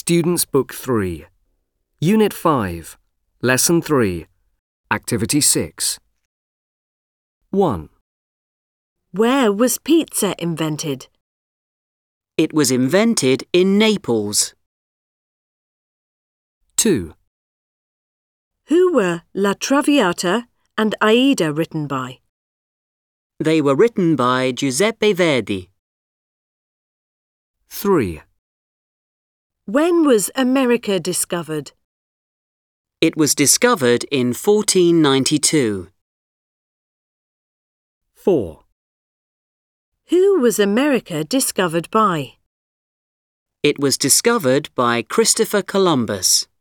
Students' Book 3, Unit 5, Lesson 3, Activity 6. 1. Where was pizza invented? It was invented in Naples. 2. Who were La Traviata and Aida written by? They were written by Giuseppe Verdi. 3. When was America discovered? It was discovered in 1492. 4. Who was America discovered by? It was discovered by Christopher Columbus.